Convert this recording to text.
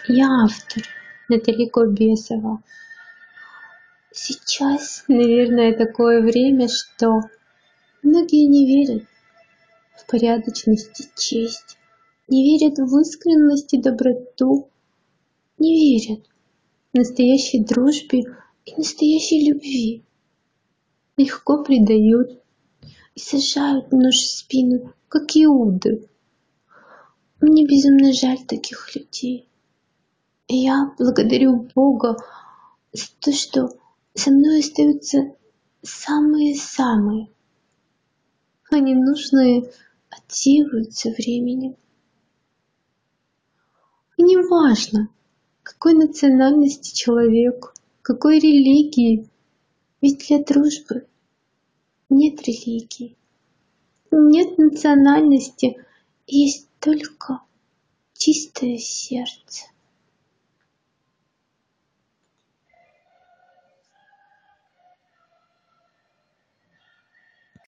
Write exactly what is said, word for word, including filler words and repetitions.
Я автор Натали Кобесова. Сейчас, наверное, такое время, что многие не верят в порядочность и честь, не верят в искренность и доброту, не верят в настоящей дружбе и настоящей любви. Легко предают и сажают нож в спину, как Иуды. Мне безумно жаль таких людей. И я благодарю Бога за то, что со мной остаются самые-самые, а ненужные отсеивают со временем. И не важно, какой национальности человек, какой религии, ведь для дружбы нет религии, нет национальности, есть только чистое сердце.